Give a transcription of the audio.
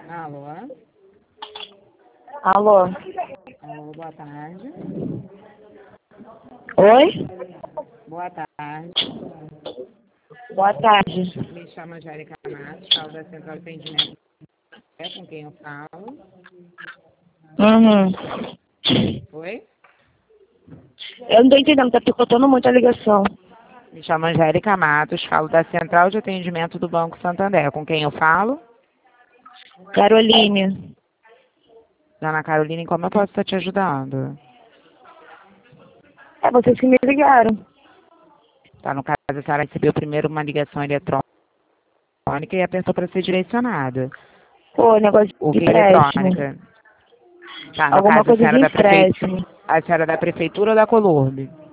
Alô? Alô? Alô, boa tarde. Oi? Boa tarde. Boa tarde. Me chamo Angélica Matos, falo da Central de Atendimento. É com quem eu falo? Oi? Eu não tô entendendo, tá picotando muito a ligação. Me chamo Angélica Matos, falo da Central de Atendimento do Banco Santander. Com quem eu falo? Caroline. Dona Caroline, como eu posso estar te ajudando? É vocês que me ligaram. Tá, no caso, a senhora recebeu primeiro uma ligação eletrônica e apertou para ser direcionada. Pô, negócio O de que é empréstimo. eletrônica? Tá, no Alguma caso, a coisa de senhora empréstimo. a senhora é da prefeitura ou da Colurbe?